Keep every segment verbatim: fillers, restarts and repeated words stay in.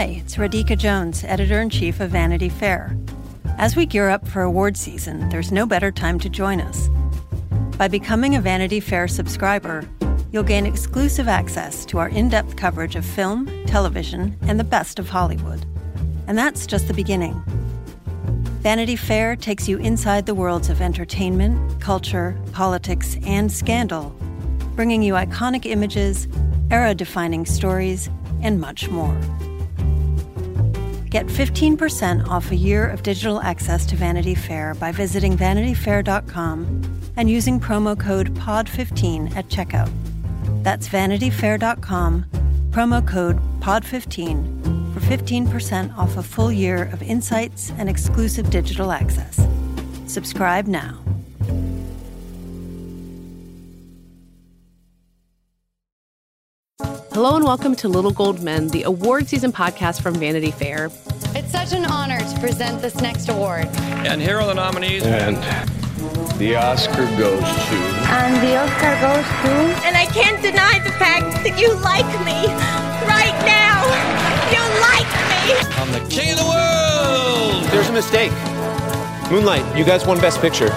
Hi, it's Radhika Jones, Editor-in-Chief of Vanity Fair. As we gear up for award season, there's no better time to join us. By becoming a Vanity Fair subscriber, you'll gain exclusive access to our in-depth coverage of film, television, and the best of Hollywood. And that's just the beginning. Vanity Fair takes you inside the worlds of entertainment, culture, politics, and scandal, bringing you iconic images, era-defining stories, and much more. Get fifteen percent off a year of digital access to Vanity Fair by visiting vanity fair dot com and using promo code P O D fifteen at checkout. That's vanity fair dot com, promo code P O D fifteen for fifteen percent off a full year of insights and exclusive digital access. Subscribe now. Hello and welcome to Little Gold Men, the award season podcast from Vanity Fair. It's such an honor to present this next award. And here are the nominees. And the Oscar goes to... And the Oscar goes to... And I can't deny the fact that you like me. Right now, you like me. I'm the king of the world. There's a mistake. Moonlight, you guys won Best Picture.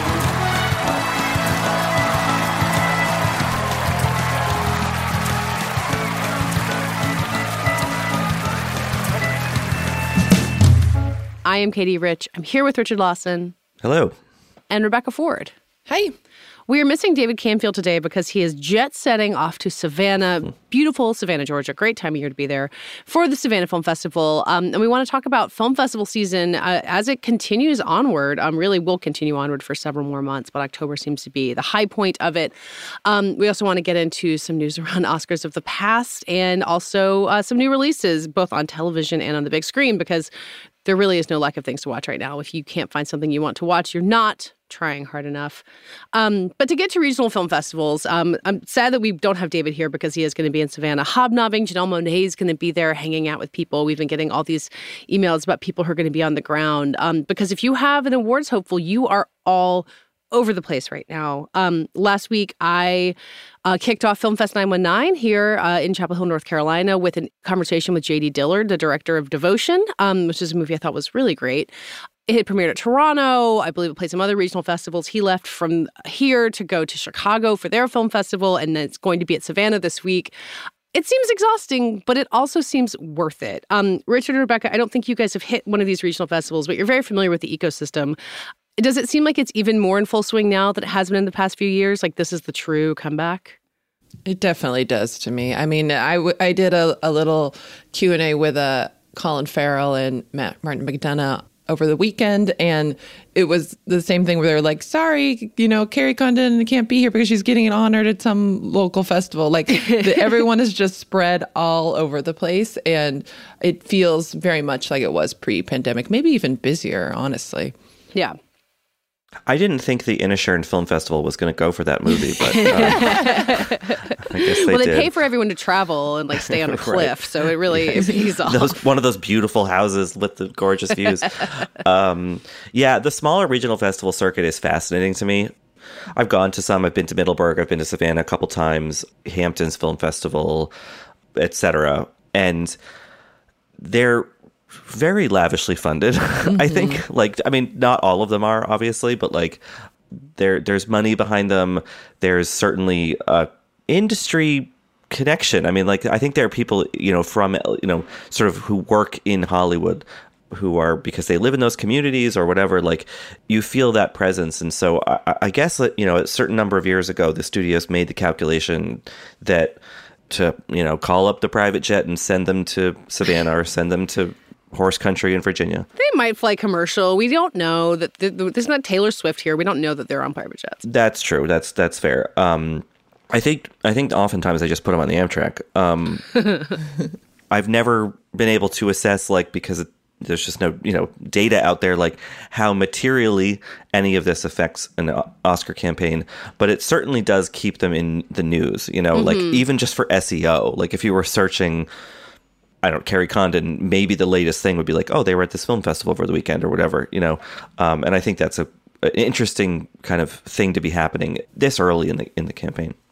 I am Katie Rich. I'm here with Richard Lawson. Hello. And Rebecca Ford. Hi. We are missing David Canfield today because he is jet-setting off to Savannah, beautiful Savannah, Georgia. Great time of year to be there for the Savannah Film Festival. Um, and we want to talk about film festival season uh, as it continues onward. Um, really will continue onward for several more months, but October seems to be the high point of it. Um, we also want to get into some news around Oscars of the past and also uh, some new releases, both on television and on the big screen, because there really is no lack of things to watch right now. If you can't find something you want to watch, you're not trying hard enough. Um, but to get to regional film festivals, um, I'm sad that we don't have David here because he is going to be in Savannah hobnobbing. Janelle Monáe is going to be there hanging out with people. We've been getting all these emails about people who are going to be on the ground. Um, because if you have an awards hopeful, you are all over the place right now. Um, last week, I uh, kicked off Film Fest nine one nine here uh, in Chapel Hill, North Carolina, with a conversation with J D Dillard, the director of Devotion, um, which is a movie I thought was really great. It had premiered at Toronto. I believe it played some other regional festivals. He left from here to go to Chicago for their film festival, and then it's going to be at Savannah this week. It seems exhausting, but it also seems worth it. Um, Richard and Rebecca, I don't think you guys have hit one of these regional festivals, but you're very familiar with the ecosystem. Does it seem like it's even more in full swing now than it has been in the past few years? Like this is the true comeback? It definitely does to me. I mean, I, w- I did a, a little Q and A with uh, Colin Farrell and Matt Martin McDonough over the weekend, and it was the same thing where they were like, sorry, you know, Carrie Condon can't be here because she's getting honored at some local festival. Like the, everyone is just spread all over the place, and it feels very much like it was pre-pandemic, maybe even busier, honestly. Yeah. I didn't think the Inisherin Film Festival was going to go for that movie, but uh, I guess they well, they did. pay for everyone to travel and like stay on a cliff, right. So it really it pays off. Those, one of those beautiful houses with the gorgeous views. um, yeah, the smaller regional festival circuit is fascinating to me. I've gone to some. I've been to Middleburg. I've been to Savannah a couple times, Hamptons Film Festival, et cetera. And they're very lavishly funded. Mm-hmm. I think, like, I mean, not all of them are, obviously, but like there, there's money behind them. There's certainly a industry connection. I mean, like, I think there are people, you know, from, you know, sort of who work in Hollywood who are, because they live in those communities or whatever, like you feel that presence. And so I, I guess that, you know, a certain number of years ago, the studios made the calculation that to, you know, call up the private jet and send them to Savannah or send them to horse country in Virginia. They might fly commercial. We don't know that. There's not Taylor Swift here. We don't know that they're on private jets. That's true. That's that's fair. Um, I think I think oftentimes I just put them on the Amtrak. Um, I've never been able to assess, like, because it, there's just no, you know, data out there, like how materially any of this affects an Oscar campaign, but it certainly does keep them in the news, you know, mm-hmm. like even just for S E O, like if you were searching, I don't know, Carrie Condon, maybe the latest thing would be like, oh, they were at this film festival over the weekend or whatever, you know. Um, and I think that's a an interesting kind of thing to be happening this early in the in the campaign.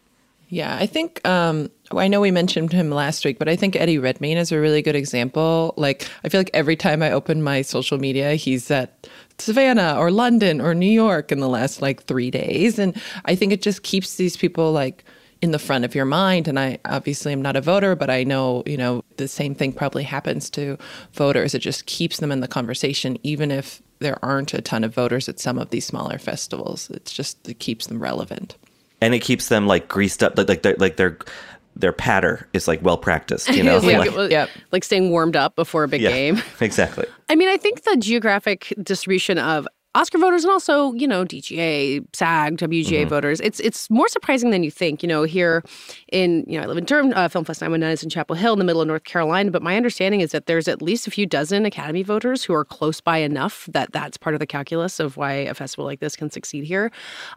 Yeah, I think, um, I know we mentioned him last week, but I think Eddie Redmayne is a really good example. Like, I feel like every time I open my social media, he's at Savannah or London or New York in the last like three days. And I think it just keeps these people like in the front of your mind. And I obviously am not a voter, but I know, you know, the same thing probably happens to voters. It just keeps them in the conversation, even if there aren't a ton of voters at some of these smaller festivals. It's just, it keeps them relevant. And it keeps them like greased up, like like they're, like their their patter is like well practiced, you know, like, like, was, yeah. like staying warmed up before a big yeah, game. Exactly. I mean, I think the geographic distribution of Oscar voters and also, you know, D G A, SAG, W G A mm-hmm. voters, it's it's more surprising than you think. You know, here in, you know, I live in Durham, uh, Film Fest nine one nine is in Chapel Hill in the middle of North Carolina, but my understanding is that there's at least a few dozen Academy voters who are close by enough that that's part of the calculus of why a festival like this can succeed here.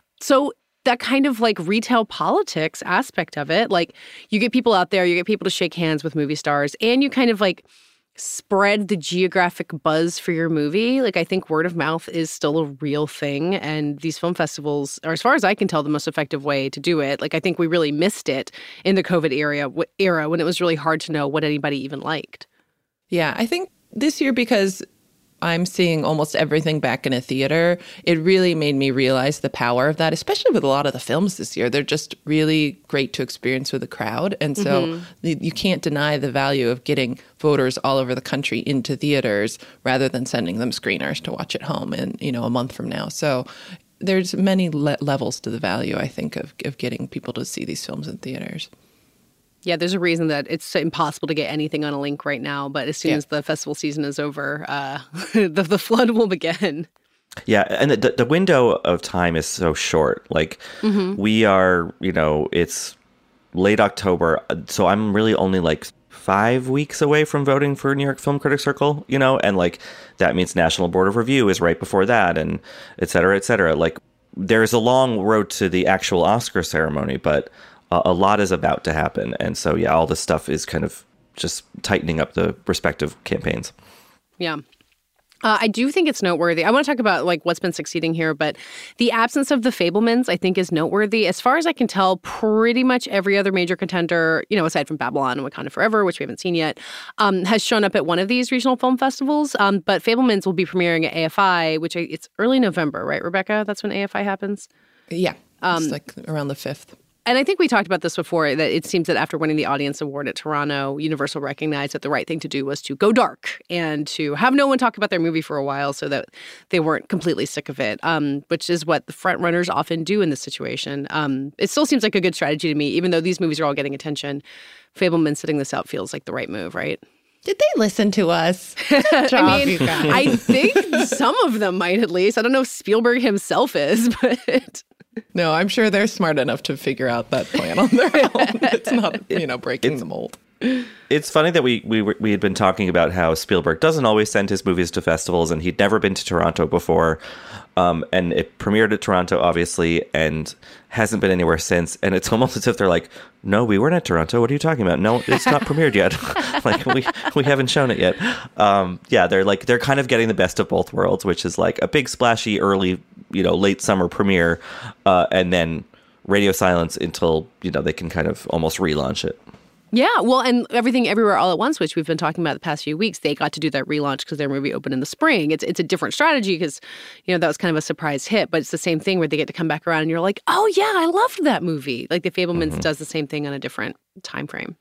So that kind of like retail politics aspect of it, like you get people out there, you get people to shake hands with movie stars, and you kind of like spread the geographic buzz for your movie. Like I think word of mouth is still a real thing, and these film festivals are, as far as I can tell, the most effective way to do it. Like I think we really missed it in the COVID era, era when it was really hard to know what anybody even liked. Yeah, I think this year, because I'm seeing almost everything back in a theater, it really made me realize the power of that, especially with a lot of the films this year. They're just really great to experience with a crowd. And so mm-hmm. you can't deny the value of getting voters all over the country into theaters rather than sending them screeners to watch at home in, you know, a month from now. So there's many le- levels to the value, I think, of, of getting people to see these films in theaters. Yeah, there's a reason that it's impossible to get anything on a link right now. But as soon yeah. as the festival season is over, uh, the, the flood will begin. Yeah, and the, the window of time is so short. Like, mm-hmm. we are, you know, it's late October. So I'm really only like five weeks away from voting for New York Film Critics Circle, you know, and like that means National Board of Review is right before that, and et cetera, et cetera. Like, there's a long road to the actual Oscar ceremony, but a lot is about to happen. And so, yeah, all this stuff is kind of just tightening up the respective campaigns. Yeah. Uh, I do think it's noteworthy. I want to talk about like what's been succeeding here, but the absence of the Fabelmans, I think, is noteworthy. As far as I can tell, pretty much every other major contender, you know, aside from Babylon and Wakanda Forever, which we haven't seen yet, um, has shown up at one of these regional film festivals. Um, but Fabelmans will be premiering at A F I, which I, it's early November, right, Rebecca? That's when A F I happens? Yeah, um, it's like around the fifth. And I think we talked about this before, that it seems that after winning the Audience Award at Toronto, Universal recognized that the right thing to do was to go dark and to have no one talk about their movie for a while so that they weren't completely sick of it, um, which is what the frontrunners often do in this situation. Um, it still seems like a good strategy to me, even though these movies are all getting attention. Fabelman sitting this out feels like the right move, right? Did they listen to us? Good job, I mean, you guys. I think some of them might, at least. I don't know if Spielberg himself is, but... No, I'm sure they're smart enough to figure out that plan on their own. It's not, you know, breaking the mold. It's funny that we we we had been talking about how Spielberg doesn't always send his movies to festivals, and he'd never been to Toronto before. Um, and it premiered at Toronto, obviously, and hasn't been anywhere since. And it's almost as if they're like, no, we weren't at Toronto. What are you talking about? No, it's not premiered yet. Like, we we haven't shown it yet. Um, yeah, they're like, they're kind of getting the best of both worlds, which is like a big splashy early, you know, late summer premiere, uh, and then radio silence until, you know, they can kind of almost relaunch it. Yeah, well, and Everything Everywhere All at Once, which we've been talking about the past few weeks, they got to do that relaunch because their movie opened in the spring. It's it's a different strategy because, you know, that was kind of a surprise hit, but it's the same thing where they get to come back around and you're like, oh, yeah, I loved that movie. Like the Fabelmans mm-hmm. does the same thing on a different time frame.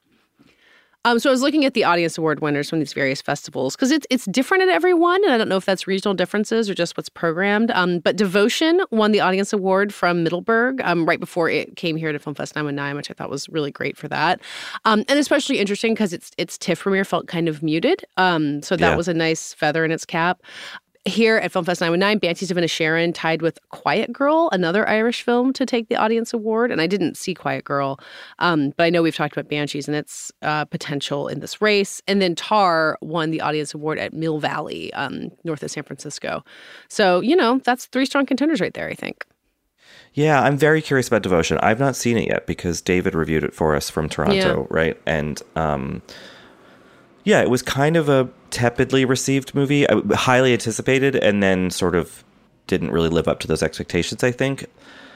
Um, so I was looking at the Audience Award winners from these various festivals because it's it's different at every one, and I don't know if that's regional differences or just what's programmed. Um, but Devotion won the Audience Award from Middleburg um, right before it came here to Film Fest nine one nine, which I thought was really great for that. Um, and especially interesting because its its TIFF premiere felt kind of muted. Um, so that yeah. was a nice feather in its cap. Here at Film Fest nine one nine, Banshees of Inisherin tied with Quiet Girl, another Irish film, to take the Audience Award. And I didn't see Quiet Girl, um, but I know we've talked about Banshees and its uh, potential in this race. And then Tar won the Audience Award at Mill Valley, um, north of San Francisco. So, you know, that's three strong contenders right there, I think. Yeah, I'm very curious about Devotion. I've not seen it yet because David reviewed it for us from Toronto, yeah. right? And um, yeah, it was kind of a tepidly received movie, highly anticipated, and then sort of didn't really live up to those expectations, I think.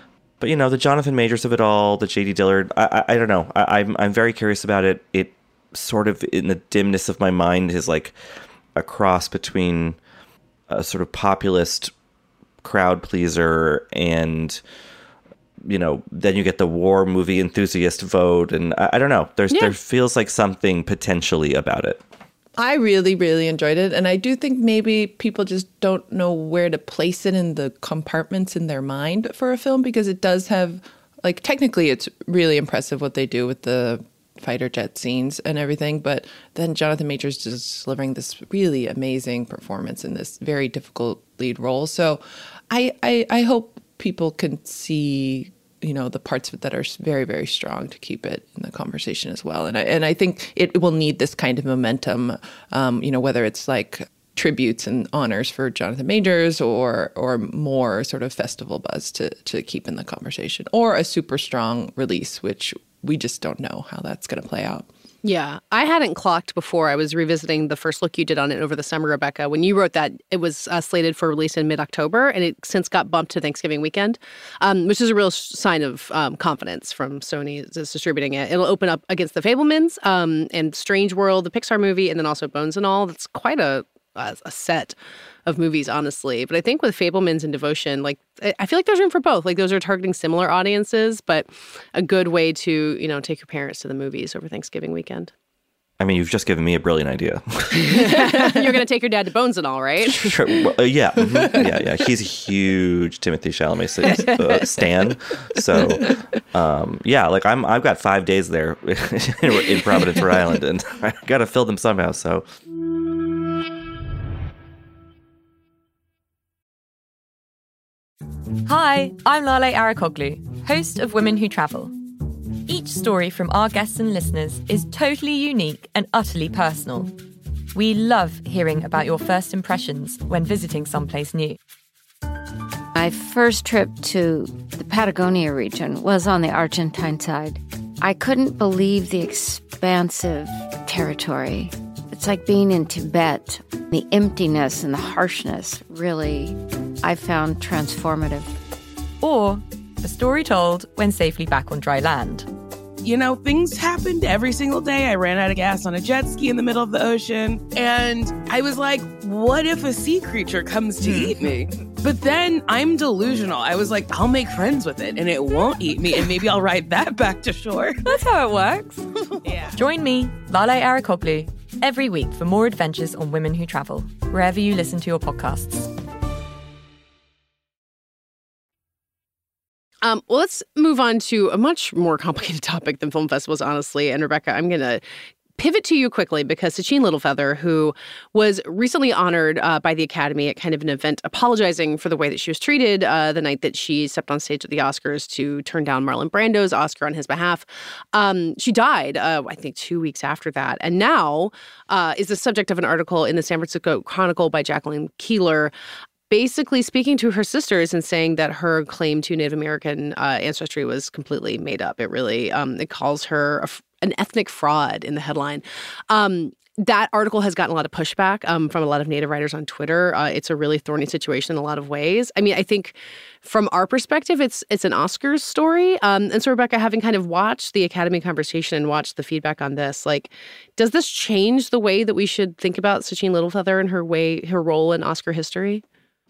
But, you know, the Jonathan Majors of it all, the J D Dillard, I, I, I don't know. I, I'm, I'm very curious about it. It sort of, in the dimness of my mind, is like a cross between a sort of populist crowd pleaser and, you know, then you get the war movie enthusiast vote. And I, I don't know. There's, yeah. There feels like something potentially about it. I really, really enjoyed it. And I do think maybe people just don't know where to place it in the compartments in their mind for a film, because it does have, like, technically it's really impressive what they do with the fighter jet scenes and everything. But then Jonathan Majors just delivering this really amazing performance in this very difficult lead role. So I, I, I hope people can see, you know, the parts of it that are very, very strong to keep it in the conversation as well. And I, and I think it will need this kind of momentum, um, you know, whether it's like tributes and honors for Jonathan Majors or or more sort of festival buzz to, to keep in the conversation, or a super strong release, which we just don't know how that's going to play out. Yeah, I hadn't clocked before. I was revisiting the first look you did on it over the summer, Rebecca. When you wrote that, it was uh, slated for release in mid-October, and it since got bumped to Thanksgiving weekend, um, which is a real sign of um, confidence from Sony that's distributing it. It'll open up against The Fabelmans um, and Strange World, the Pixar movie, and then also Bones and All. That's quite a a, a set of movies, honestly. But I think with Fabelmans and Devotion, like, I feel like there's room for both. Like, those are targeting similar audiences, but a good way to, you know, take your parents to the movies over Thanksgiving weekend. I mean, you've just given me a brilliant idea. You're going to take your dad to Bones and All, right? Sure. Well, uh, yeah. Mm-hmm. Yeah, yeah. He's a huge Timothée Chalamet uh, stan. So, um, yeah, like, I'm, I've got five days there in Providence, Rhode Island, and I got to fill them somehow, so... Hi, I'm Lale Arikoglu, host of Women Who Travel. Each story from our guests and listeners is totally unique and utterly personal. We love hearing about your first impressions when visiting someplace new. My first trip to the Patagonia region was on the Argentine side. I couldn't believe the expansive territory. It's like being in Tibet. The emptiness and the harshness really, I found transformative. Or a story told when safely back on dry land. You know, things happened every single day. I ran out of gas on a jet ski in the middle of the ocean. And I was like, what if a sea creature comes to eat me? But then I'm delusional. I was like, I'll make friends with it and it won't eat me. And maybe I'll ride that back to shore. That's how it works. Yeah. Join me, Lale Arikoglu, every week for more adventures on Women Who Travel, wherever you listen to your podcasts. Um, well, let's move on to a much more complicated topic than film festivals, honestly. And Rebecca, I'm going to pivot to you quickly because Sacheen Littlefeather, who was recently honored uh, by the Academy at kind of an event apologizing for the way that she was treated uh, the night that she stepped on stage at the Oscars to turn down Marlon Brando's Oscar on his behalf. Um, she died, uh, I think, two weeks after that. And now uh, is the subject of an article in the San Francisco Chronicle by Jacqueline Keeler, basically speaking to her sisters and saying that her claim to Native American uh, ancestry was completely made up. It really, um, it calls her a, an ethnic fraud in the headline. Um, that article has gotten a lot of pushback um, from a lot of Native writers on Twitter. Uh, it's a really thorny situation in a lot of ways. I mean, I think from our perspective, it's it's an Oscars story. Um, and so, Rebecca, having kind of watched the Academy conversation and watched the feedback on this, like, does this change the way that we should think about Sacheen Littlefeather and her way, her role in Oscar history?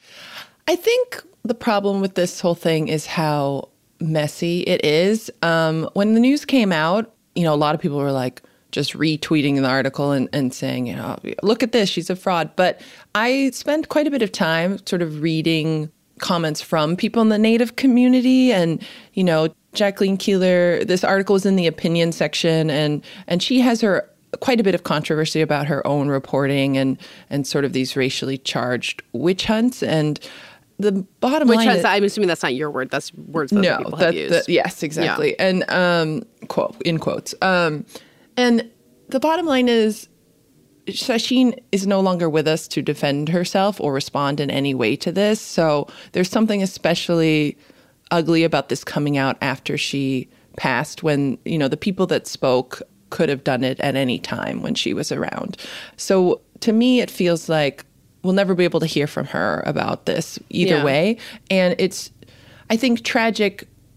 I think the problem with this whole thing is how messy it is. Um, when the news came out, you know, a lot of people were like just retweeting the article and, and saying, you know, look at this, she's a fraud. But I spent quite a bit of time sort of reading comments from people in the Native community. And, you know, Jacqueline Keeler, this article was in the opinion section, and and she has her quite a bit of controversy about her own reporting and and sort of these racially charged witch hunts. And the bottom witch line hunts, is, I'm assuming that's not your word. That's words that no, other people that, have used. That, yes, exactly. Yeah. And um, quote in quotes. Um, and the bottom line is, Sacheen is no longer with us to defend herself or respond in any way to this. So there's something especially ugly about this coming out after she passed, when, you know, the people that spoke could have done it at any time when she was around. So to me, it feels like we'll never be able to hear from her about this either yeah. way. And it's, I think, tragic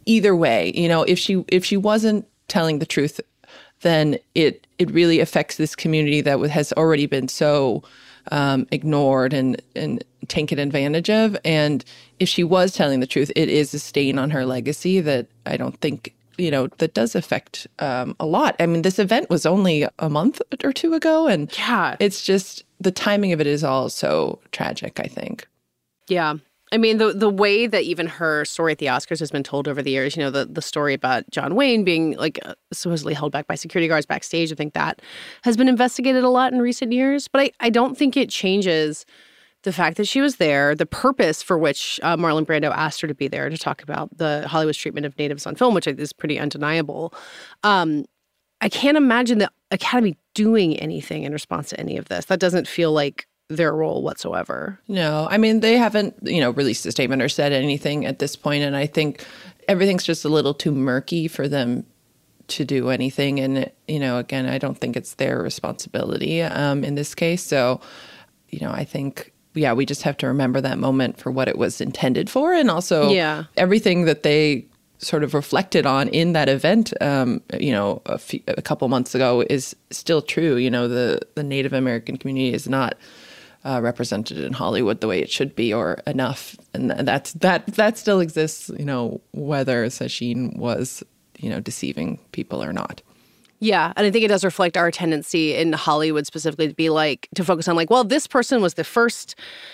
either way, you know, if she if she wasn't telling the truth, then it it really affects this community that has already been so um, ignored and and taken advantage of. And if she was telling the truth, it is a stain on her legacy that I don't think, you know, that does affect um, a lot. I mean, this event was only a month or two ago, and yeah, it's just the timing of it is all so tragic, I think. Yeah. I mean, the the way that even her story at the Oscars has been told over the years, you know, the, the story about John Wayne being like uh, supposedly held back by security guards backstage, I think that has been investigated a lot in recent years. But I, I don't think it changes the fact that she was there, the purpose for which uh, Marlon Brando asked her to be there to talk about the Hollywood's treatment of natives on film, which is pretty undeniable. Um, I can't imagine the Academy doing anything in response to any of this. That doesn't feel like their role whatsoever. No, I mean, they haven't, you know, released a statement or said anything at this point, and I think everything's just a little too murky for them to do anything. And, you know, again, I don't think it's their responsibility um, in this case. So, you know, I think, yeah, we just have to remember that moment for what it was intended for, and also yeah. everything that they sort of reflected on in that event, um, you know, a, few, a couple months ago is still true. You know, the, the Native American community is not Uh, represented in Hollywood the way it should be or enough, and that's that that still exists, you know, whether Sacheen was, you know, deceiving people or not. Yeah, and I think it does reflect our tendency in Hollywood specifically to be like, to focus on like, well, this person was the first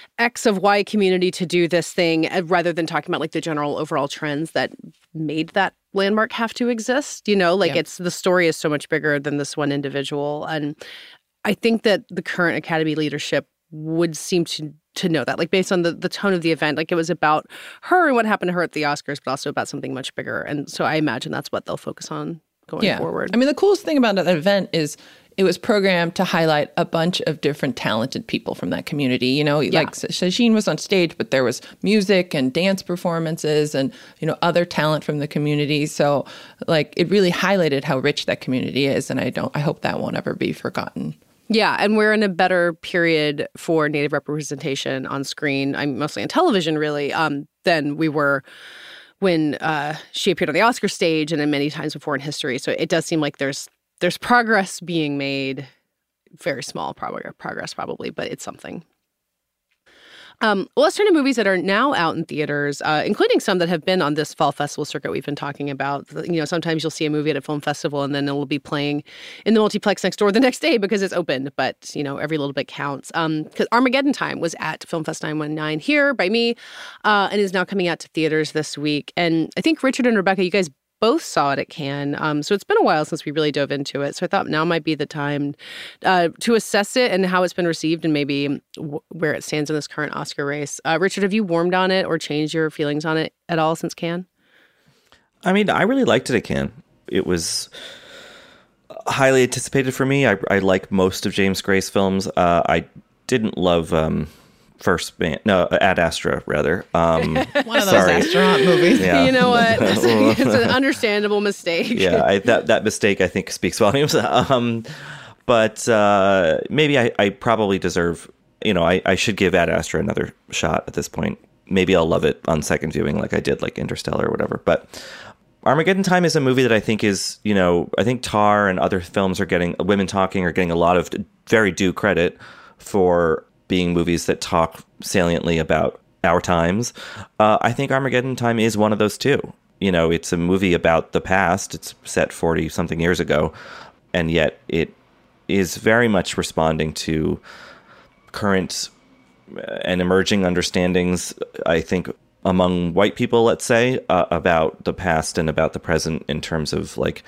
X of Y community to do this thing, rather than talking about like the general overall trends that made that landmark have to exist. You know, like yeah. it's the story is so much bigger than this one individual, and I think that the current Academy leadership would seem to to know that, like based on the, the tone of the event, like it was about her and what happened to her at the Oscars, but also about something much bigger. And so I imagine that's what they'll focus on going yeah. forward. I mean, the coolest thing about that event is it was programmed to highlight a bunch of different talented people from that community. You know, yeah. like Sacheen was on stage, but there was music and dance performances and, you know, other talent from the community. So like it really highlighted how rich that community is. And I don't, I hope that won't ever be forgotten. Yeah, and we're in a better period for Native representation on screen, I'm mostly on television, really, um, than we were when uh, she appeared on the Oscar stage and then many times before in history. So it does seem like there's there's progress being made, very small progress probably, but it's something. Um, well, let's turn to movies that are now out in theaters, uh, including some that have been on this fall festival circuit we've been talking about. You know, sometimes you'll see a movie at a film festival and then it'll be playing in the multiplex next door the next day because it's open. But, you know, every little bit counts. Um, because Armageddon Time was at Film Fest nine one nine here by me uh, and is now coming out to theaters this week. And I think Richard and Rebecca, you guys both saw it at Cannes. Um, so it's been a while since we really dove into it. So I thought now might be the time uh, to assess it and how it's been received and maybe w- where it stands in this current Oscar race. Uh, Richard, have you warmed on it or changed your feelings on it at all since Cannes? I mean, I really liked it at Cannes. It was highly anticipated for me. I, I like most of James Gray's films. Uh, I didn't love... Um, First Man, no, Ad Astra, rather. Um, One of those sorry. astronaut movies. Yeah. You know what? It's an understandable mistake. yeah, I, that that mistake, I think, speaks volumes. Um, but uh, maybe I, I probably deserve, you know, I, I should give Ad Astra another shot at this point. Maybe I'll love it on second viewing like I did, like Interstellar or whatever. But Armageddon Time is a movie that I think is, you know, I think Tar and other films are getting, Women Talking are getting a lot of very due credit for being movies that talk saliently about our times. Uh, I think Armageddon Time is one of those too. You know, it's a movie about the past. It's set forty something years ago, and yet it is very much responding to current and emerging understandings, I think, among white people, let's say, uh, about the past and about the present in terms of like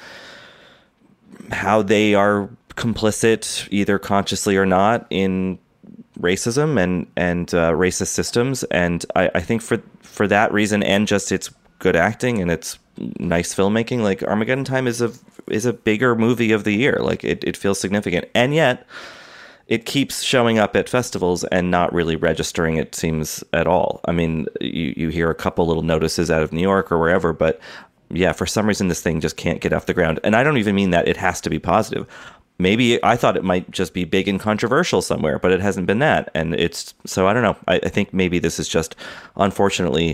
how they are complicit, either consciously or not, in racism and and uh, racist systems. And I, I think for for that reason, and just its good acting and its nice filmmaking, like Armageddon Time is a is a bigger movie of the year. Like it, it feels significant, and yet it keeps showing up at festivals and not really registering, it seems, at all. I mean, you you hear a couple little notices out of New York or wherever, but yeah, for some reason this thing just can't get off the ground. And I don't even mean that it has to be positive. Maybe I thought it might just be big and controversial somewhere, but it hasn't been that. And it's, so I don't know. I, I think maybe this is just, unfortunately,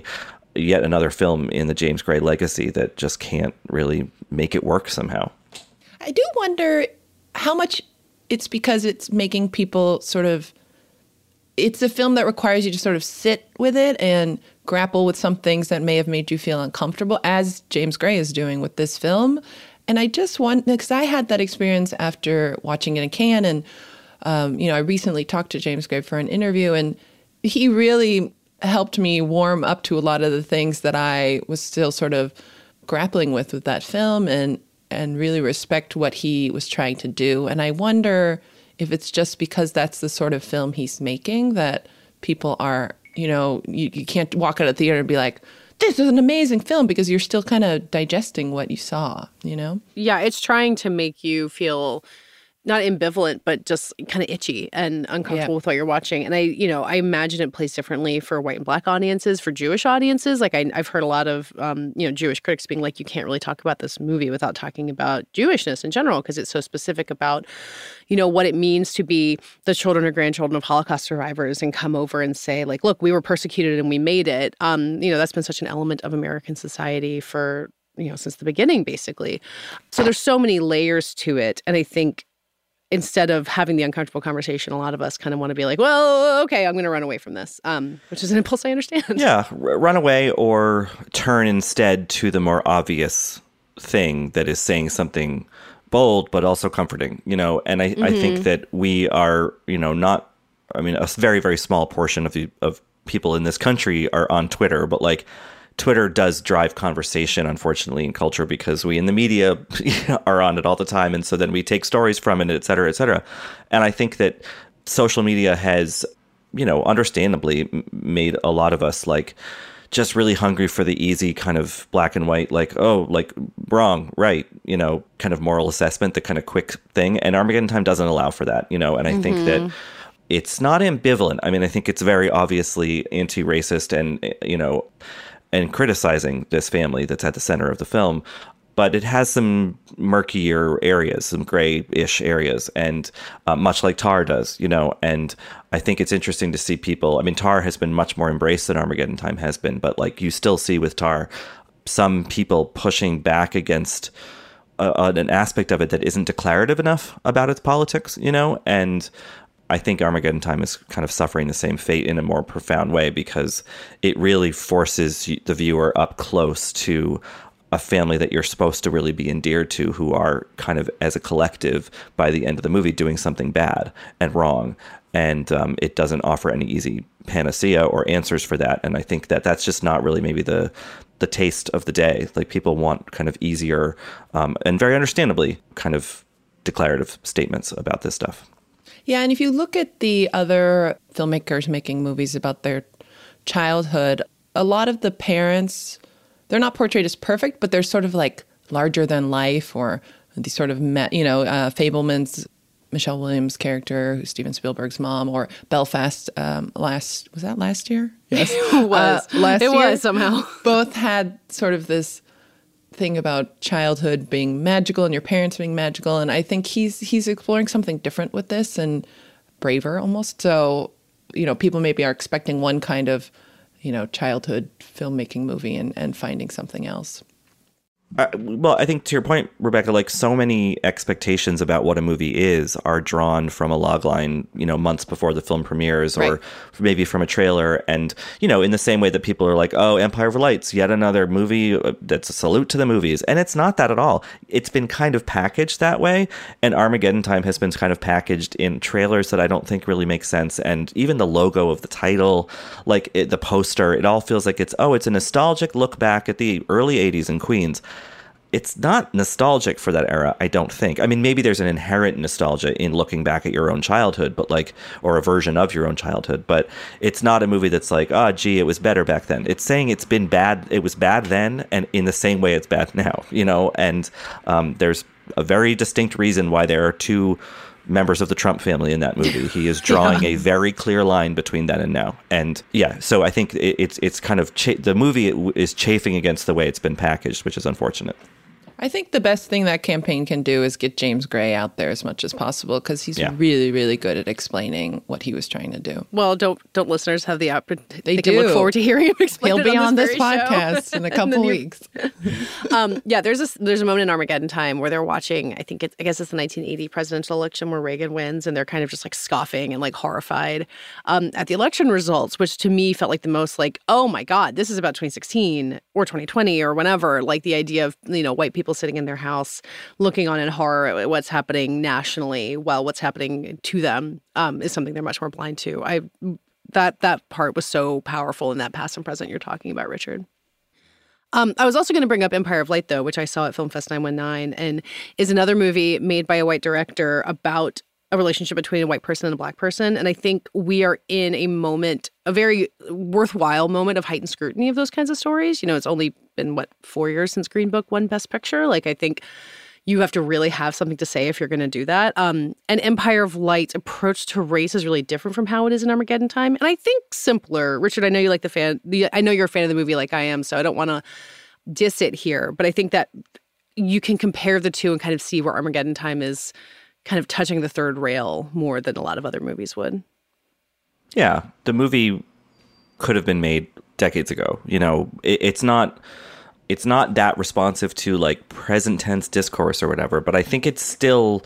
yet another film in the James Gray legacy that just can't really make it work somehow. I do wonder how much it's because it's making people sort of, it's a film that requires you to sort of sit with it and grapple with some things that may have made you feel uncomfortable, as James Gray is doing with this film. And I just want, because I had that experience after watching it in Cannes, and um, you know, I recently talked to James Gray for an interview, and he really helped me warm up to a lot of the things that I was still sort of grappling with with that film, and and really respect what he was trying to do. And I wonder if it's just because that's the sort of film he's making that people are, you know, you, you can't walk out of the theater and be like, this is an amazing film, because you're still kind of digesting what you saw, you know? Yeah, it's trying to make you feel not ambivalent, but just kind of itchy and uncomfortable Yeah. with what you're watching. And I, you know, I imagine it plays differently for white and black audiences, for Jewish audiences. Like I, I've heard a lot of, um, you know, Jewish critics being like, you can't really talk about this movie without talking about Jewishness in general, because it's so specific about, you know, what it means to be the children or grandchildren of Holocaust survivors and come over and say, like, look, we were persecuted and we made it. Um, you know, that's been such an element of American society for, you know, since the beginning, basically. So there's so many layers to it. And I think instead of having the uncomfortable conversation, a lot of us kind of want to be like, well, okay, I'm going to run away from this, um, which is an impulse I understand. Yeah, r- run away or turn instead to the more obvious thing that is saying something bold but also comforting, you know. And I, mm-hmm. I think that we are, you know, not, I mean, a very, very small portion of the of people in this country are on Twitter, but like Twitter does drive conversation, unfortunately, in culture, because we in the media are on it all the time. And so then we take stories from it, et cetera, et cetera. And I think that social media has, you know, understandably made a lot of us like just really hungry for the easy kind of black and white, like, oh, like wrong, right, you know, kind of moral assessment, the kind of quick thing. And Armageddon Time doesn't allow for that, you know, and I mm-hmm. think that it's not ambivalent. I mean, I think it's very obviously anti-racist and, you know, and criticizing this family that's at the center of the film. But it has some murkier areas, some gray-ish areas, and uh, much like Tar does, you know. And I think it's interesting to see people, I mean, Tar has been much more embraced than Armageddon Time has been, but like you still see with Tar some people pushing back against uh, an aspect of it that isn't declarative enough about its politics, you know. And I think Armageddon Time is kind of suffering the same fate in a more profound way, because it really forces the viewer up close to a family that you're supposed to really be endeared to, who are kind of as a collective by the end of the movie doing something bad and wrong. And um, it doesn't offer any easy panacea or answers for that. And I think that that's just not really maybe the the taste of the day. Like people want kind of easier um, and very understandably kind of declarative statements about this stuff. Yeah, and if you look at the other filmmakers making movies about their childhood, a lot of the parents, they're not portrayed as perfect, but they're sort of like larger than life, or these sort of, you know, uh, Fabelman's Michelle Williams' character, who's Steven Spielberg's mom, or Belfast um, last, was that last year? Yes. It was. Uh, last it year. was somehow. Both had sort of this thing about childhood being magical and your parents being magical, and I think he's he's exploring something different with this and braver almost. So, you know, people maybe are expecting one kind of, you know, childhood filmmaking movie and, and finding something else. Uh, well, I think to your point, Rebecca, like so many expectations about what a movie is are drawn from a logline, you know, months before the film premieres, or right. maybe from a trailer. And, you know, in the same way that people are like, oh, Empire of Lights, yet another movie that's a salute to the movies. And it's not that at all. It's been kind of packaged that way. And Armageddon Time has been kind of packaged in trailers that I don't think really make sense. And even the logo of the title, like it, the poster, it all feels like it's, oh, it's a nostalgic look back at the early eighties in Queens. It's not nostalgic for that era, I don't think. I mean, maybe there's an inherent nostalgia in looking back at your own childhood, but like, or a version of your own childhood, but it's not a movie that's like, oh, gee, it was better back then. It's saying it's been bad, it was bad then, and in the same way it's bad now, you know? And um, there's a very distinct reason why there are two members of the Trump family in that movie. He is drawing yeah. a very clear line between then and now. And yeah, so I think it, it's it's kind of, cha- the movie is chafing against the way it's been packaged, which is unfortunate. I think the best thing that campaign can do is get James Gray out there as much as possible because he's Yeah. really, really good at explaining what he was trying to do. Well, don't don't listeners have the opportunity? They, they do. can look forward to hearing him explain He'll it be on on this, this very show. podcast in a couple And then you- weeks. um, yeah, there's a there's a moment in Armageddon Time where they're watching. I think it's I guess it's the nineteen eighty presidential election where Reagan wins, and they're kind of just like scoffing and like horrified um, at the election results, which to me felt like the most like, oh my God, this is about twenty sixteen or twenty twenty or whenever. Like the idea of you know white people sitting in their house looking on in horror at what's happening nationally, while what's happening to them um, is something they're much more blind to. I that that part was so powerful in that past and present you're talking about, Richard. Um, I was also going to bring up Empire of Light, though, which I saw at Film Fest nine one nine, and is another movie made by a white director about a relationship between a white person and a black person. And I think we are in a moment, a very worthwhile moment of heightened scrutiny of those kinds of stories. You know, it's only been, what, four years since Green Book won Best Picture? Like, I think you have to really have something to say if you're going to do that. Um, and Empire of Light's approach to race is really different from how it is in Armageddon Time. And I think simpler. Richard, I know you like the fan. The, I know you're a fan of the movie like I am, so I don't want to diss it here. But I think that you can compare the two and kind of see where Armageddon Time is kind of touching the third rail more than a lot of other movies would. Yeah, the movie could have been made decades ago. You know, it, it's not it's not that responsive to like present tense discourse or whatever, but I think it's still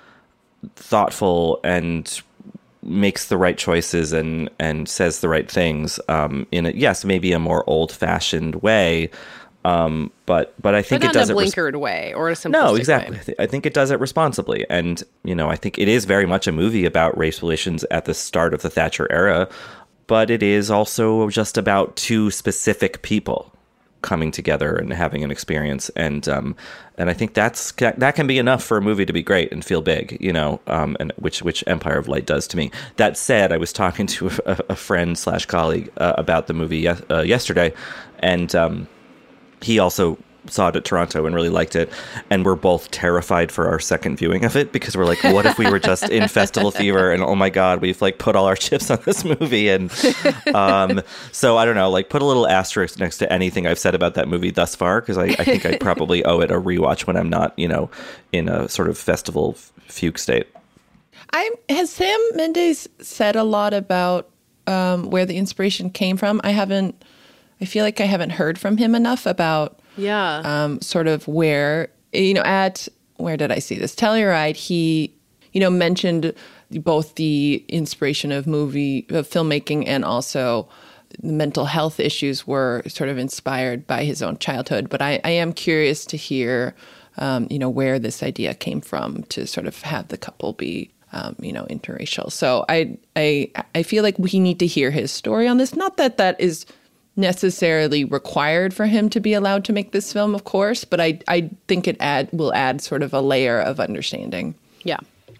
thoughtful and makes the right choices and and says the right things um, in a, yes, maybe a more old fashioned way. Um, but but I think but it does in a it blinkered res- way or a simplistic no, exactly. way. I, th- I think it does it responsibly, and you know, I think it is very much a movie about race relations at the start of the Thatcher era, but it is also just about two specific people coming together and having an experience, and um, and I think that's that can be enough for a movie to be great and feel big, you know, um, and which which Empire of Light does to me. That said, I was talking to a, a friend slash colleague uh, about the movie yes, uh, yesterday, and um, he also saw it at Toronto and really liked it. And we're both terrified for our second viewing of it because we're like, what if we were just in festival fever and oh my God, we've like put all our chips on this movie. And um, so I don't know, like put a little asterisk next to anything I've said about that movie thus far, because I, I think I probably owe it a rewatch when I'm not, you know, in a sort of festival fugue state. I has Sam Mendes said a lot about um, where the inspiration came from? I haven't, I feel like I haven't heard from him enough about yeah, um, sort of where, you know, at, where did I see this? Telluride, he, you know, mentioned both the inspiration of movie, of filmmaking, and also the mental health issues were sort of inspired by his own childhood. But I, I am curious to hear, um, you know, where this idea came from to sort of have the couple be, um, you know, interracial. So I, I, I feel like we need to hear his story on this. Not that that is necessarily required for him to be allowed to make this film, of course, but I I think it add will add sort of a layer of understanding. Yeah.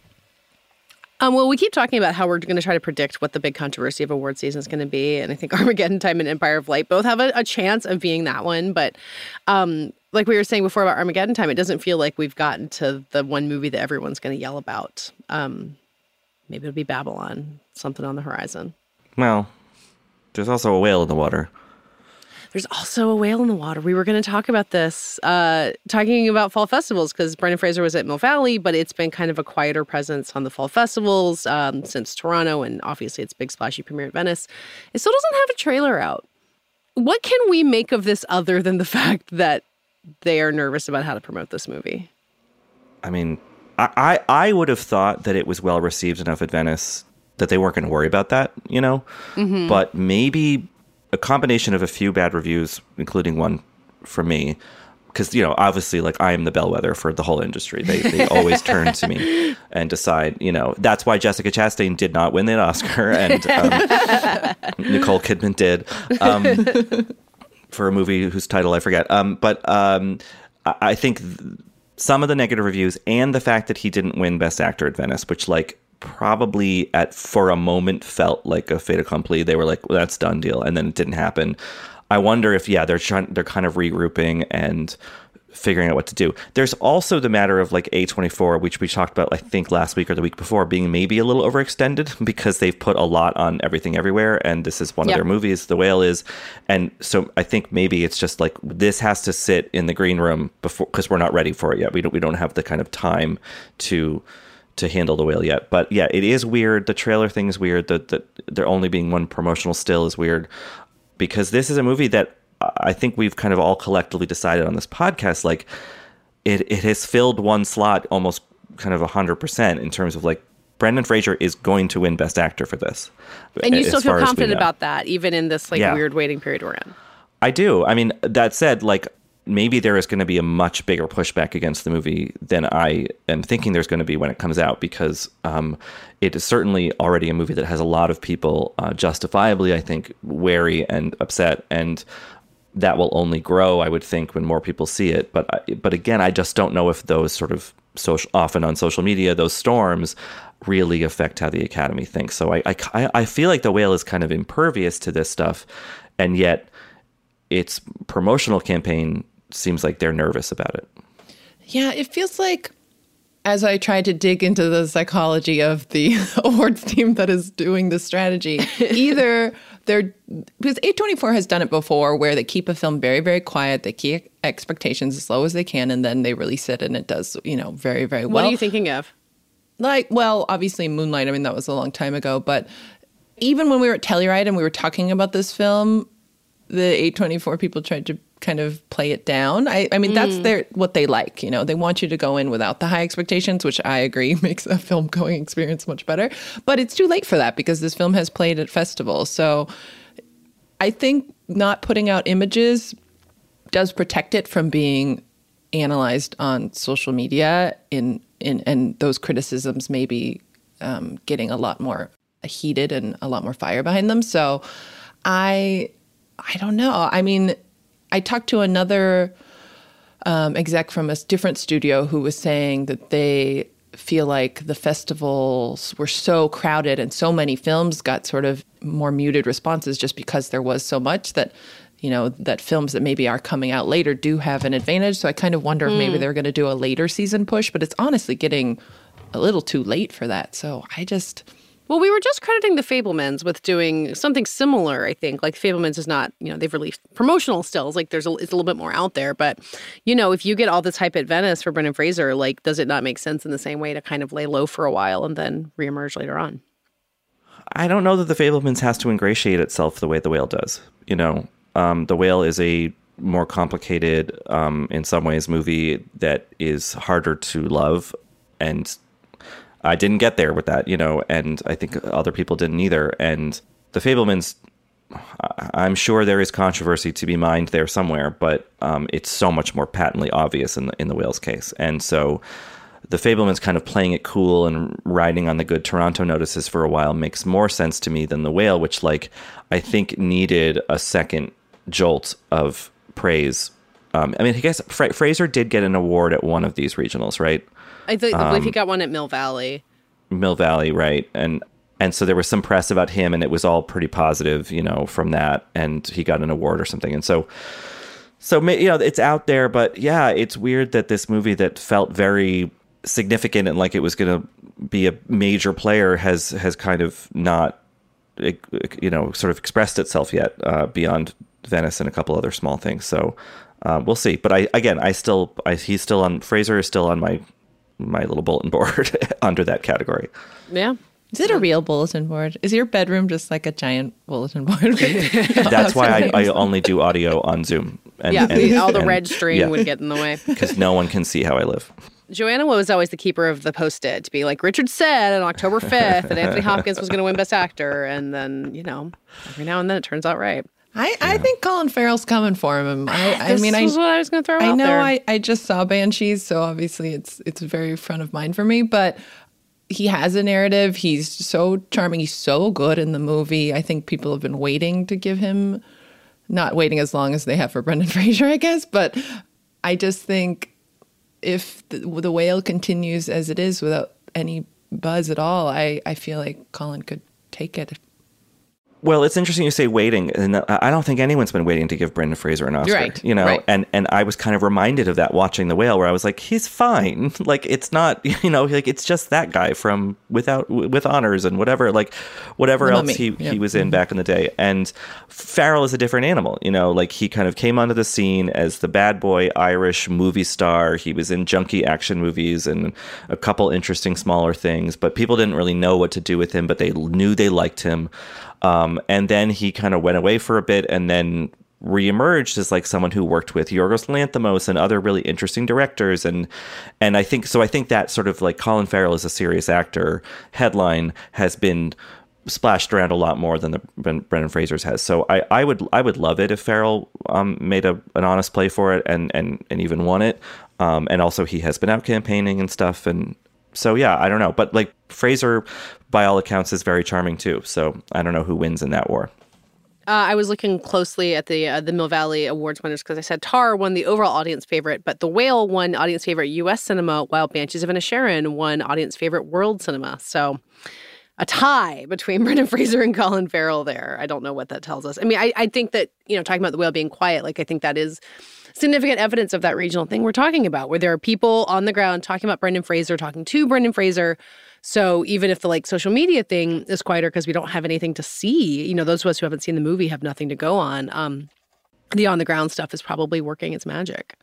Um, well, we keep talking about how we're going to try to predict what the big controversy of award season is going to be, and I think Armageddon Time and Empire of Light both have a, a chance of being that one. But um, like we were saying before about Armageddon Time, it doesn't feel like we've gotten to the one movie that everyone's going to yell about. Um, maybe it'll be Babylon, something on the horizon. Well, there's also a whale in the water. There's also a whale in the water. We were going to talk about this, uh, talking about fall festivals, because Brendan Fraser was at Mill Valley, but it's been kind of a quieter presence on the fall festivals um, since Toronto, and obviously its big splashy premiere at Venice. It still doesn't have a trailer out. What can we make of this other than the fact that they are nervous about how to promote this movie? I mean, I, I, I would have thought that it was well received enough at Venice that they weren't going to worry about that, you know? Mm-hmm. But maybe a combination of a few bad reviews, including one from me, because, you know, obviously, like, I am the bellwether for the whole industry. They they always turn to me and decide, you know, that's why Jessica Chastain did not win that Oscar, and um, Nicole Kidman did, um, for a movie whose title I forget. Um, but um, I, I think th- some of the negative reviews and the fact that he didn't win Best Actor at Venice, which, like, probably at for a moment felt like a fait accompli. They were like, well, that's done deal, and then it didn't happen. I wonder if yeah they're trying they're kind of regrouping and figuring out what to do. There's also the matter of like A twenty-four, which we talked about, I think last week or the week before, being maybe a little overextended because they've put a lot on Everything Everywhere, and this is one Yeah. of their movies, The Whale is. And so I think maybe it's just like this has to sit in the green room before, because we're not ready for it yet. We don't we don't have the kind of time to to handle The Whale yet. But yeah, it is weird. The trailer thing is weird. The, the there only being one promotional still is weird, because this is a movie that I think we've kind of all collectively decided on this podcast, like it, it has filled one slot almost kind of one hundred percent in terms of like Brendan Fraser is going to win Best Actor for this. And you still as feel far as we confident know. about that, even in this like Yeah. weird waiting period we're in. I do. I mean, that said, like maybe there is going to be a much bigger pushback against the movie than I am thinking there's going to be when it comes out, because um, it is certainly already a movie that has a lot of people uh, justifiably, I think, wary and upset, and that will only grow, I would think, when more people see it. But I- but again, I just don't know if those sort of social, often on social media, those storms really affect how the Academy thinks. So I, I, I feel like The Whale is kind of impervious to this stuff, and yet its promotional campaign seems like they're nervous about it. Yeah, it feels like, as I tried to dig into the psychology of the awards team that is doing this strategy, either they're, because A twenty-four has done it before, where they keep a film very, very quiet, they keep expectations as low as they can, and then they release it and it does, you know, very, very well. What are you thinking of? Like, well, obviously Moonlight, I mean, that was a long time ago, but even when we were at Telluride and we were talking about this film, the A twenty-four people tried to kind of play it down. I, I mean, that's Mm. their what they like. You know, they want you to go in without the high expectations, which I agree makes a film going experience much better. But it's too late for that because this film has played at festivals. So I think not putting out images does protect it from being analyzed on social media in in and those criticisms maybe um, getting a lot more heated and a lot more fire behind them. So I I don't know. I mean, I talked to another um, exec from a different studio who was saying that they feel like the festivals were so crowded and so many films got sort of more muted responses just because there was so much that, you know, that films that maybe are coming out later do have an advantage. So I kind of wonder if maybe Mm. they're going to do a later season push, but it's honestly getting a little too late for that. So I just... Well, we were just crediting the Fablemans with doing something similar, I think. Like, Fablemans is not, you know, they've released promotional stills. Like, there's a, it's a little bit more out there. But, you know, if you get all this hype at Venice for Brendan Fraser, like, does it not make sense in the same way to kind of lay low for a while and then reemerge later on? I don't know that The Fablemans has to ingratiate itself the way The Whale does. You know, um, The Whale is a more complicated, um, in some ways, movie that is harder to love, and I didn't get there with that, you know, and I think other people didn't either. And The Fablemans, I'm sure there is controversy to be mined there somewhere, but um, it's so much more patently obvious in the, in the Whale's case. And so The Fablemans kind of playing it cool and riding on the good Toronto notices for a while makes more sense to me than The Whale, which, like, I think needed a second jolt of praise. Um, I mean, I guess Fra- Fraser did get an award at one of these regionals, right? I, think, I believe he Um, got one at Mill Valley. Mill Valley, right? And and so there was some press about him, and it was all pretty positive, you know, from that. And he got an award or something. And so, so you know, it's out there. But yeah, it's weird that this movie that felt very significant and like it was going to be a major player has has kind of not, you know, sort of expressed itself yet uh, beyond Venice and a couple other small things. So uh, we'll see. But I again, I still, I, he's still on. Fraser is still on my. my little bulletin board under that category. Yeah. Is it a real bulletin board? Is your bedroom just like a giant bulletin board? That's why I, I only do audio on Zoom. And, yeah, and, all the and, red string yeah. would get in the way. Because no one can see how I live. Joanna was always the keeper of the post-it to be like, Richard said on October fifth that Anthony Hopkins was going to win Best Actor. And then, you know, every now and then it turns out right. I, I think Colin Farrell's coming for him. I, I this mean, is I, what I was going to throw I out know there. I, I just saw Banshees, so obviously it's it's very front of mind for me. But he has a narrative. He's so charming. He's so good in the movie. I think people have been waiting to give him, not waiting as long as they have for Brendan Fraser, I guess. But I just think if the, the Whale continues as it is without any buzz at all, I, I feel like Colin could take it. Well, it's interesting you say waiting, and I don't think anyone's been waiting to give Brendan Fraser an Oscar. Right, you know, right. and and I was kind of reminded of that watching The Whale, where I was like, he's fine. Like, it's not, you know, like it's just that guy from Without with Honors and whatever, like whatever The else Mummy. he Yeah. he was in back in the day. And Farrell is a different animal. You know, like he kind of came onto the scene as the bad boy Irish movie star. He was in junky action movies and a couple interesting smaller things, but people didn't really know what to do with him, but they knew they liked him. Um, and then he kind of went away for a bit and then reemerged as like someone who worked with Yorgos Lanthimos and other really interesting directors. And and I think so I think that sort of like Colin Farrell is a serious actor headline has been splashed around a lot more than the Brendan Fraser's has. So I, I would I would love it if Farrell um, made a an honest play for it and and, and even won it. Um, and also he has been out campaigning and stuff. And so, yeah, I don't know. But like Fraser, by all accounts, is very charming, too. So I don't know who wins in that war. Uh, I was looking closely at the uh, the Mill Valley Awards winners because I said Tar won the overall audience favorite, but The Whale won audience favorite U S cinema, while Banshees of Inisherin won audience favorite world cinema. So a tie between Brendan Fraser and Colin Farrell there. I don't know what that tells us. I mean, I, I think that, you know, talking about The Whale being quiet, like I think that is significant evidence of that regional thing we're talking about, where there are people on the ground talking about Brendan Fraser, talking to Brendan Fraser. So even if the like social media thing is quieter because we don't have anything to see, you know, those of us who haven't seen the movie have nothing to go on. Um, the on the ground stuff is probably working its magic.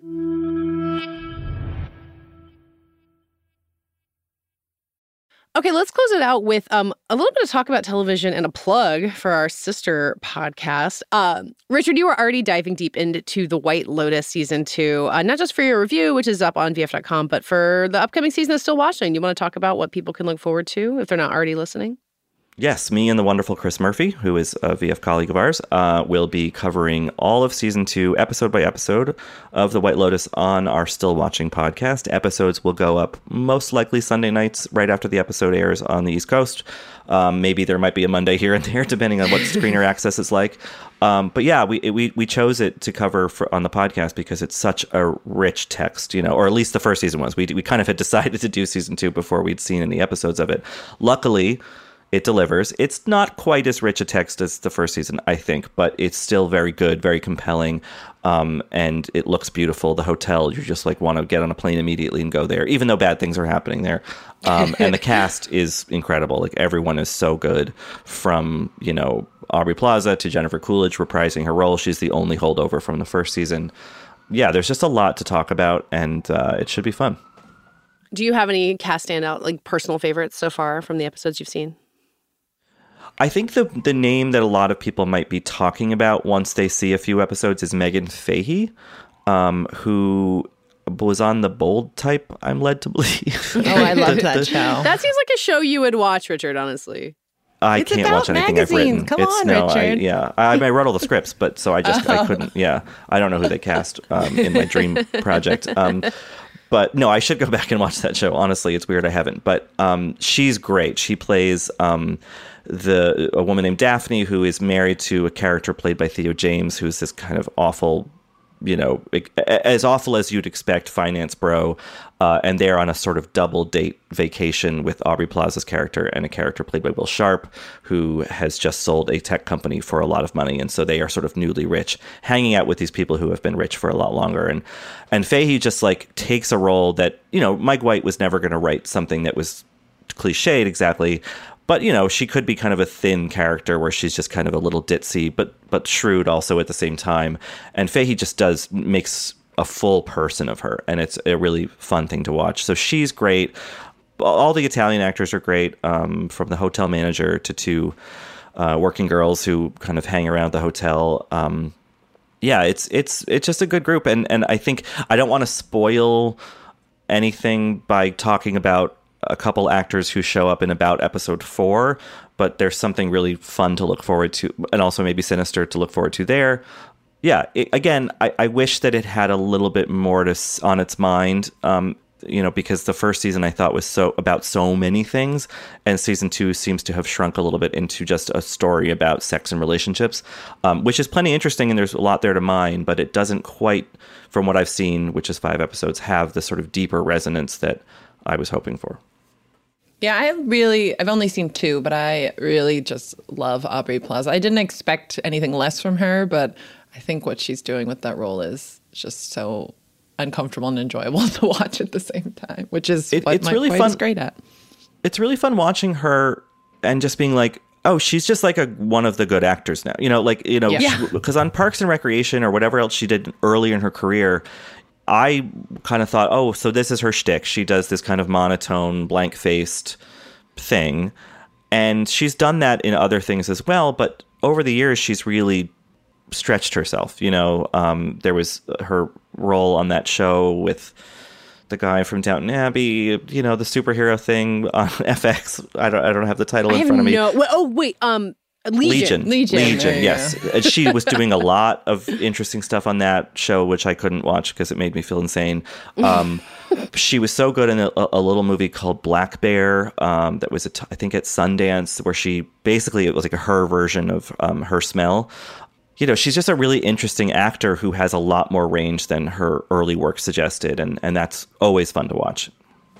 Okay, let's close it out with um, a little bit of talk about television and a plug for our sister podcast. Um, Richard, you were already diving deep into The White Lotus season two, uh, not just for your review, which is up on V F dot com, but for the upcoming season that's still watching. You want to talk about what people can look forward to if they're not already listening? Yes, me and the wonderful Chris Murphy, who is a V F colleague of ours, uh, will be covering all of season two, episode by episode, of The White Lotus on our Still Watching podcast. Episodes will go up most likely Sunday nights, right after the episode airs on the East Coast. Um, maybe there might be a Monday here and there, depending on what screener access is like. Um, but yeah, we we we chose it to cover for, on the podcast because it's such a rich text, you know, or at least the first season was. We we kind of had decided to do season two before we'd seen any episodes of it. Luckily, it delivers. It's not quite as rich a text as the first season, I think, but it's still very good, very compelling, um, and it looks beautiful. The hotel, you just like want to get on a plane immediately and go there, even though bad things are happening there. Um, and the cast is incredible. Like everyone is so good, from, you know, Aubrey Plaza to Jennifer Coolidge reprising her role. She's the only holdover from the first season. Yeah, there's just a lot to talk about, and uh, it should be fun. Do you have any cast standout, like personal favorites so far from the episodes you've seen? I think the the name that a lot of people might be talking about once they see a few episodes is Megan Fahey, um, who was on The Bold Type, I'm led to believe. Oh, I love the, that the, show. That seems like a show you would watch, Richard, honestly. I It's can't about watch anything magazines. I've written. Come it's, on, no, I, Richard. yeah, I, I wrote all the scripts, but so I just Oh. I couldn't. Yeah, I don't know who they cast um, in my dream project. Um, But no, I should go back and watch that show. Honestly, it's weird I haven't. But um, she's great. She plays um, the a woman named Daphne, who is married to a character played by Theo James, who's this kind of awful, you know, as awful as you'd expect, finance bro. Uh, and they're on a sort of double date vacation with Aubrey Plaza's character and a character played by Will Sharp, who has just sold a tech company for a lot of money. And so they are sort of newly rich, hanging out with these people who have been rich for a lot longer. And and Fahey just like takes a role that, you know, Mike White was never going to write something that was cliched exactly. But, you know, she could be kind of a thin character where she's just kind of a little ditzy, but but shrewd also at the same time. And Fahey just does, makes a full person of her. And it's a really fun thing to watch. So she's great. All the Italian actors are great, um, from the hotel manager to two uh, working girls who kind of hang around the hotel. Um, yeah, it's it's it's just a good group. And, and I think I don't want to spoil anything by talking about a couple actors who show up in about episode four, but there's something really fun to look forward to, and also maybe sinister to look forward to there. Yeah, it, again, I, I wish that it had a little bit more to on its mind, um, you know, because the first season I thought was so about so many things, and season two seems to have shrunk a little bit into just a story about sex and relationships, um, which is plenty interesting, and there's a lot there to mine, but it doesn't quite, from what I've seen, which is five episodes, have the sort of deeper resonance that I was hoping for. Yeah, I really, I've only seen two, but I really just love Aubrey Plaza. I didn't expect anything less from her, but I think what she's doing with that role is just so uncomfortable and enjoyable to watch at the same time, which is it, what it's Mike really White fun. is great at. It's really fun watching her and just being like, oh, she's just like a one of the good actors now. You know, like, you know, Yeah. because on Parks and Recreation or whatever else she did early in her career, I kind of thought, oh, so this is her shtick. She does this kind of monotone, blank-faced thing. And she's done that in other things as well. But over the years, she's really stretched herself. You know, um, there was her role on that show with the guy from Downton Abbey, you know, the superhero thing on F X. I don't I don't have the title I in have front of me. no. Well, oh wait, um, Legion. Legion. Legion. Legion, There you yes. And she was doing a lot of interesting stuff on that show, which I couldn't watch because it made me feel insane. Um, she was so good in a, a little movie called Black Bear um, that was, at, I think, at Sundance, where she basically, it was like a her version of um, Her Smell. You know, she's just a really interesting actor who has a lot more range than her early work suggested, and, and that's always fun to watch.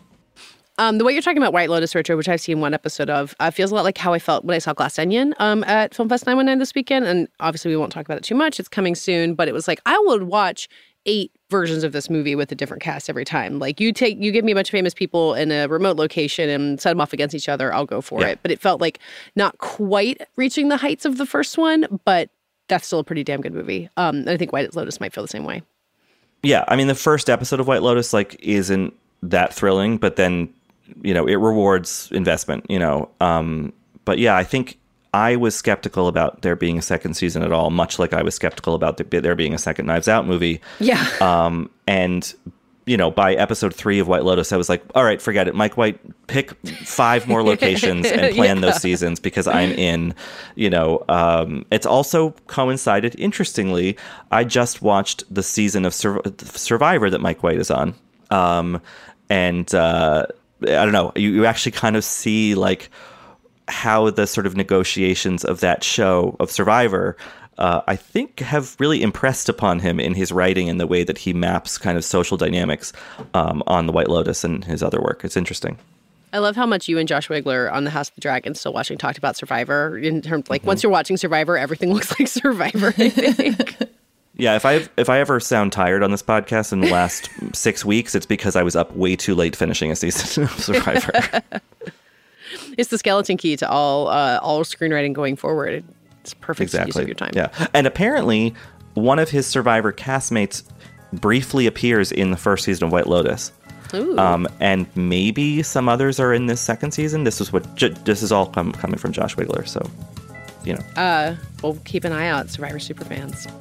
Um, the way you're talking about White Lotus, Richard, which I've seen one episode of, uh, feels a lot like how I felt when I saw Glass Onion um, at Film Fest nine one nine this weekend. And obviously we won't talk about it too much. It's coming soon. But it was like, I would watch eight versions of this movie with a different cast every time. Like you take, you give me a bunch of famous people in a remote location and set them off against each other, I'll go for Yeah. it. But it felt like not quite reaching the heights of the first one, but that's still a pretty damn good movie. Um, and I think White Lotus might feel the same way. Yeah, I mean, the first episode of White Lotus, like, isn't that thrilling, but then, you know, it rewards investment, you know. Um, but yeah, I think I was skeptical about there being a second season at all, much like I was skeptical about there, there being a second Knives Out movie. Yeah. Um, and, you know, by episode three of White Lotus, I was like, all right, forget it. Mike White, pick five more locations and plan Yeah. those seasons because I'm in, you know. Um, it's also coincided, interestingly, I just watched the season of Sur- Survivor that Mike White is on. Um, and, uh, I don't know, you, you actually kind of see like how the sort of negotiations of that show of Survivor, uh, I think have really impressed upon him in his writing and the way that he maps kind of social dynamics um, on the White Lotus and his other work. It's interesting. I love how much you and Josh Wigler on the House of the Dragon Still Watching talked about Survivor. In terms, like, mm-hmm. once you're watching Survivor, everything looks like Survivor, I think. Yeah, if I if I ever sound tired on this podcast in the last six weeks, it's because I was up way too late finishing a season of Survivor. It's the skeleton key to all uh, all screenwriting going forward. It's perfect exactly. use of your time. Yeah, and apparently one of his Survivor castmates briefly appears in the first season of White Lotus. Ooh. Um, and maybe some others are in this second season. This is what j- this is all com- coming from Josh Wigler, so you know. Uh, we'll keep an eye out, Survivor superfans.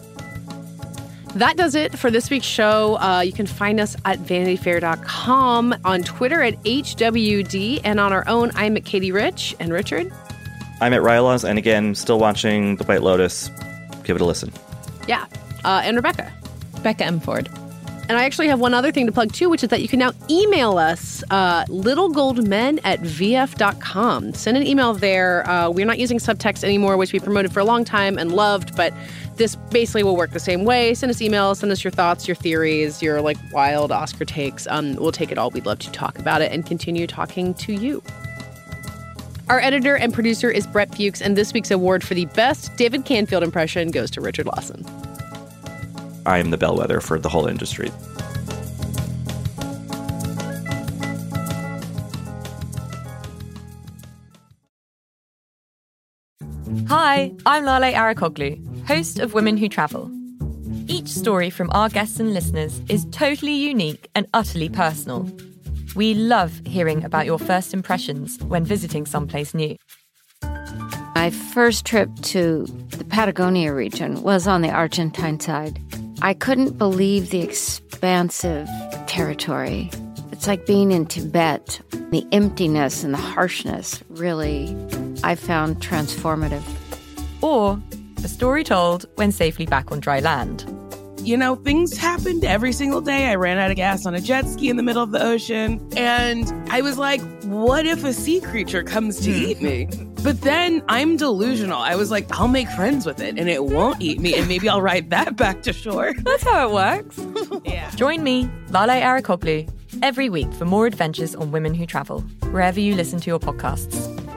That does it for this week's show. Uh, you can find us at vanity fair dot com, on Twitter at H W D, and on our own, I'm at Katie Rich. And Richard? I'm at Rylaws, and again, still watching The White Lotus. Give it a listen. Yeah. Uh, and Rebecca? Becca M. Ford. And I actually have one other thing to plug, too, which is that you can now email us, uh, littlegoldmen at v f dot com. Send an email there. Uh, we're not using subtext anymore, which we promoted for a long time and loved, but this basically will work the same way. Send us emails, send us your thoughts, your theories, your, like, wild Oscar takes. Um, we'll take it all. We'd love to talk about it and continue talking to you. Our editor and producer is Brett Fuchs, and this week's award for the best David Canfield impression goes to Richard Lawson. I am the bellwether for the whole industry. Hi, I'm Lale Arakoglu, host of Women Who Travel. Each story from our guests and listeners is totally unique and utterly personal. We love hearing about your first impressions when visiting someplace new. My first trip to the Patagonia region was on the Argentine side. I couldn't believe the expansive territory. It's like being in Tibet. The emptiness and the harshness really, I found transformative. Or a story told when safely back on dry land. You know, things happened every single day. I ran out of gas on a jet ski in the middle of the ocean. And I was like, what if a sea creature comes to eat me? But then I'm delusional. I was like, I'll make friends with it and it won't eat me. And maybe I'll ride that back to shore. That's how it works. Yeah. Join me, Lale Arakoglu, every week for more adventures on Women Who Travel, wherever you listen to your podcasts.